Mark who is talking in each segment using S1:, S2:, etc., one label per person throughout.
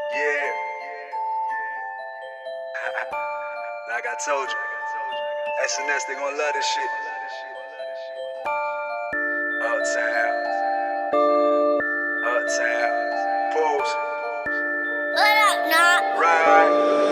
S1: Yeah. Like I told you, SNS, they gon' love this shit. Uptown. Uptown. Pose.
S2: What up, nah?
S1: Right.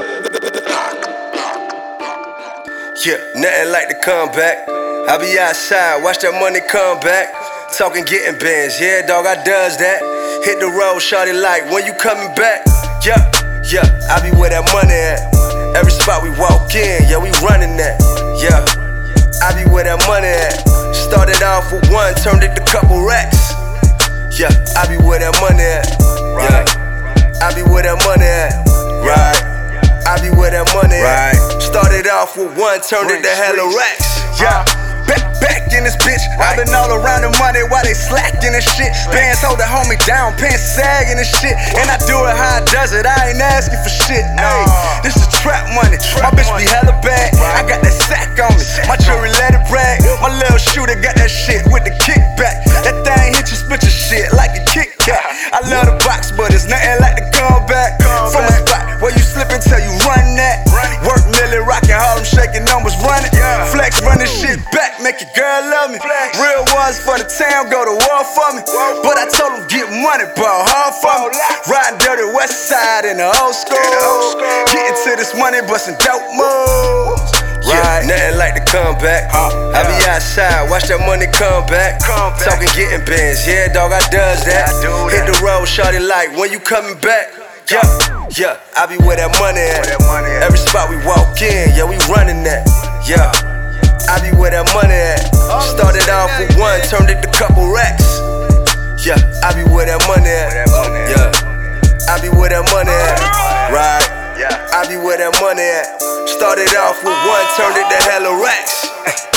S3: Yeah, nothing like the comeback. I be outside, watch that money come back. Talking getting bands, yeah, dog, I does that. Hit the road, shawty like, when you coming back? Yeah, I be where that money at. Every spot we walk in, yeah, we running that. Yeah, I be where that money at. Started off with one, turned it to couple racks. Yeah, I be where that money at. Yeah, I be where that money at. Right, I be where that money at. Started off with one, turned it to hella racks.
S1: Yeah. Back in this bitch, I been all around the money while they slacking and shit. Bands hold the homie down, pants sagging and shit. And I do it how I does it, I ain't asking for shit. Hey, this is trap money, my bitch be hella bad. I got that sack on me, my jewelry let it brag. My little shooter got that shit with the kickback. That thing hit you, split your shit like a Kit Kat. I love the box, but it's nothing like the comeback. From a spot where you slip until you run that. Work Millie, rockin' Harlem, shaking numbers, running. Flex, run this shit back, make your girl love me. Real ones for the town, go to war for me. But I told them get money, ball hard for me. Riding dirty west side in the old school. Getting to this money, bustin' dope moves.
S3: Yeah, nothing like the comeback. I be outside, watch that money come back. Talking getting bands, yeah, dog, I does that. Hit the road, shawty like, when you coming back? Yeah, I be where that money at. Every spot we walk in, yeah, we running that. Yeah, I be where that money at. Started off with one, turned it to couple racks. Yeah, I be where that money at. Yeah, I be where that money at. Right, I be where that money at. Started off with one, turned it to hella racks.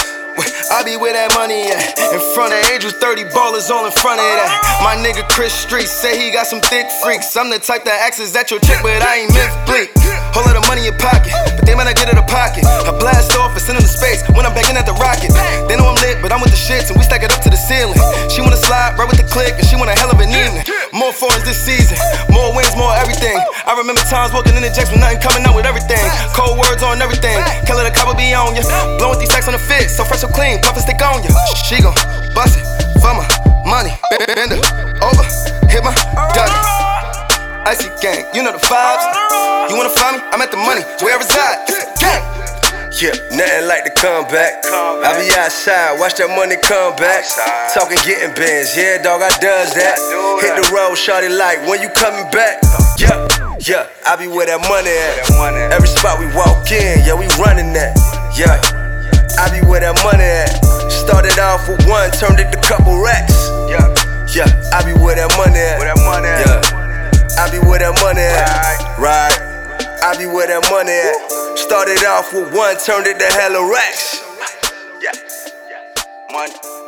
S4: I be where that money at. In front of Angels, 30 ballers all in front of that. My nigga Chris Street say he got some thick freaks. I'm the type that axes at your chick, but I ain't Myth Bleak. Whole lot of money in pocket, but they might not get it a pocket. I blast off and send them to space when I'm banging at the rocket. They know I'm lit, but I'm with the shits and we stack it up to the ceiling. She wanna slide right with the click and she want a hell of an evening. More foreigns this season, more wins, more everything. I remember times walking in the jacks with nothing coming out with everything. Cold words on everything, can't let a copper be on ya. Blowing these stacks on the fit, so fresh, so clean, puff and stick on ya. She gon' bust it for my money. Bend her over, hit my gun. Icy gang, you know the vibes. You wanna find me? I'm at the money, where I reside. It's the gang.
S3: Yeah, nothing like the comeback. I be outside, watch that money come back. Talking getting bands, yeah, dog, I does that. Hit the road, shawty like, when you coming back? Yeah, I be where that money at. Every spot we walk in, yeah, we running that. Yeah, I be where that money at. Started off with one, turned it to couple racks. Yeah, I be where that money at. Yeah, I be where that money at. Right, I be where that money at. Started off with one, turned it to hella racks.
S1: Yeah, money.